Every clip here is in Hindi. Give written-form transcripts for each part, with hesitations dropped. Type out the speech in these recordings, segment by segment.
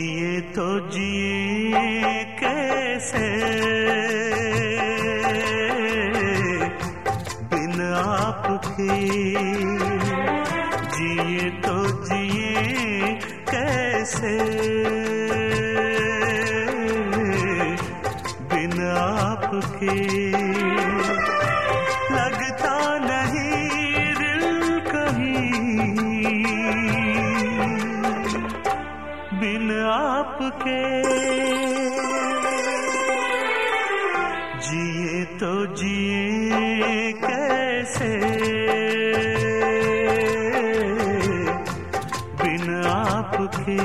जिए तो जिए कैसे बिन आपके, जिए तो जिए कैसे बिन आपके। लगता नहीं दिल कहीं बिन आपके, जिए तो जिए कैसे बिन आपके,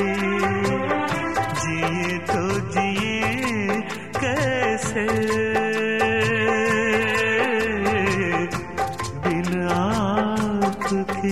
जिए तो जिए कैसे बिन आपके।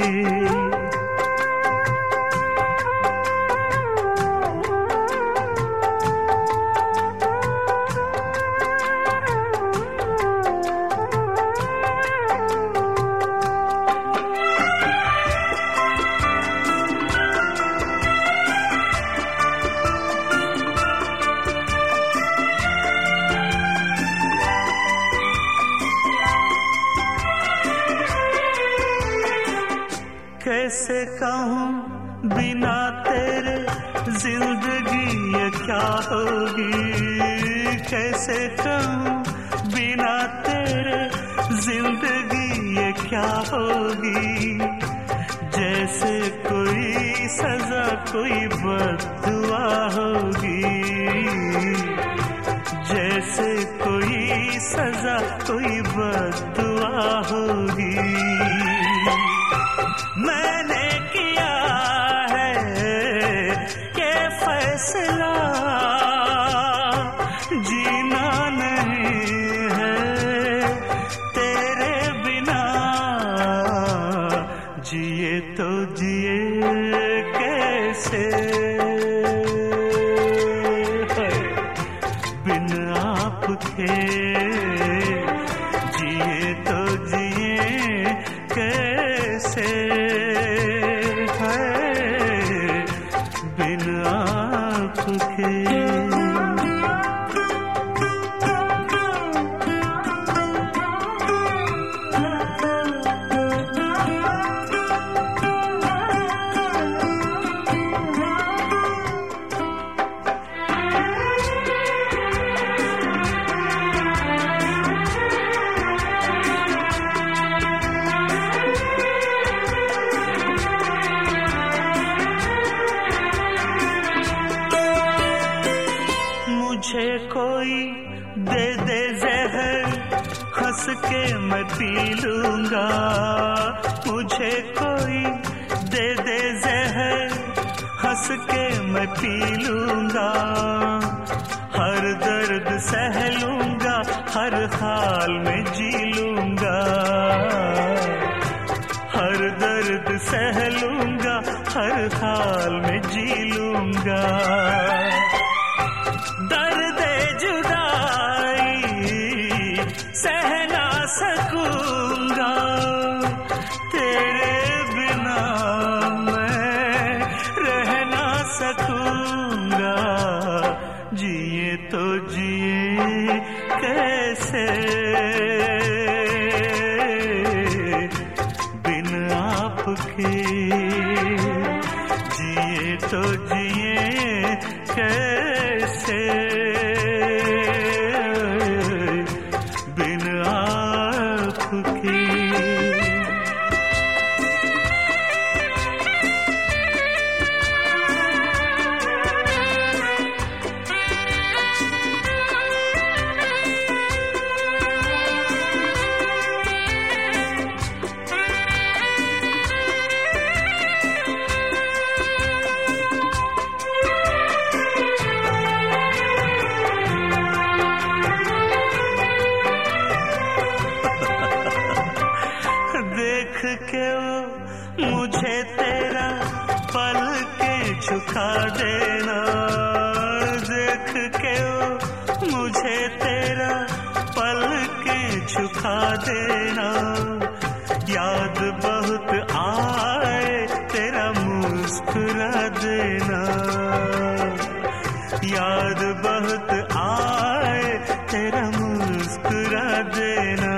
कैसे कहूँ बिना तेरे जिंदगी ये क्या होगी, कैसे कहूँ बिना तेरे जिंदगी ये क्या होगी। जैसे कोई सजा कोई बद्दुआ होगी, जैसे कोई सजा कोई बद्दुआ होगी। मैंने किया है ये फैसला, जीना नहीं है तेरे बिना, जिए तो जिए कैसे बिन आपके, जिए तो जिए कैसे बिन आपके। मुझे कोई दे दे जहर हंस के मैं पी लूंगा, मुझे कोई दे दे जहर हंस के मैं पी लूंगा। हर दर्द सह लूंगा हर हाल में जी लूंगा, हर दर्द सह लूंगा हर हाल में जी लूंगा। दर्द जुदाई सह ना सकूंगा, तेरे बिना मैं रह ना सकूंगा। जिए तो जिए कैसे बिन आपके, जिए तो जिए कैसे बिन आपके। के वो मुझे तेरा पल के झुका देना, देख के वो मुझे तेरा पल के झुका देना। याद बहुत आए तेरा मुस्कुरा देना। देना। याद बहुत आए तेरा मुस्कुरा देना।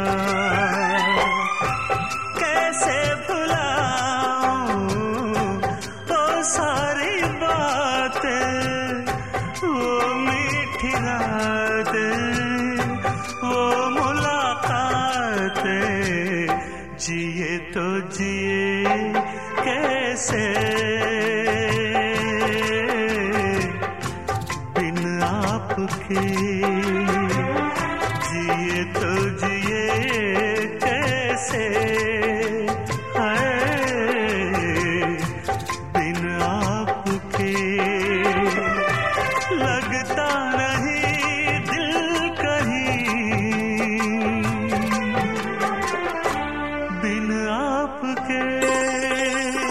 कैसे भुलाऊं वो सारी बातें, वो मीठी रातें, वो मुलाकातें। जिए तो जिए कैसे बिन आपके, जिए तो जिए कैसे है बिन आपके। लगता नहीं दिल कहीं बिन आपके।